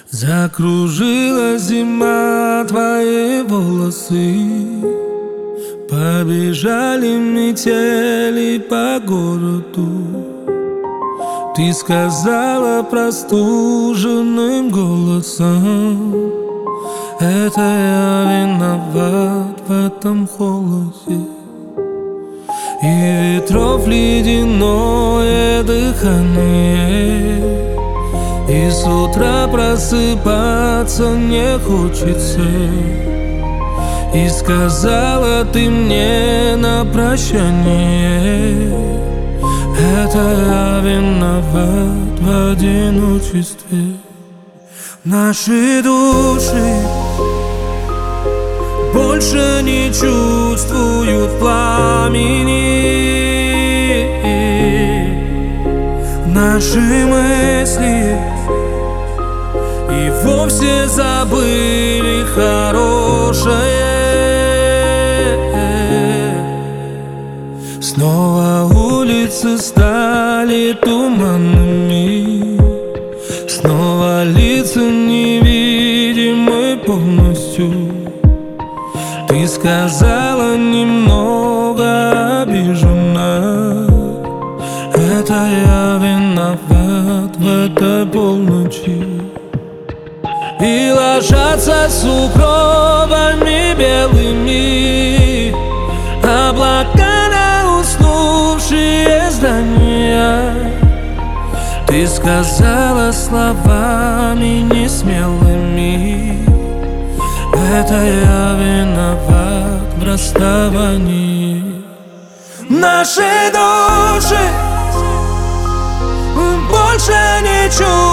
Закружила зима твои волосы, побежали метели по городу. Ты сказала простуженным голосом: это я виноват в этом холоде. И ветров ледяное дыхание, и с утра просыпаться не хочется. И сказала ты мне на прощание: это я виноват в одиночестве. Наши души больше не чувствуют пламени. Наши мысли и вовсе забыли хорошее. Снова улицы стали туманными, снова лица невидимы полностью. Ты сказала немного обижена: это я виноват в этой полночи. И ложатся сугробами белыми облака на уснувшие здания. Ты сказала словами несмелыми: это я виноват в расставании. Наши души больше не чувствуют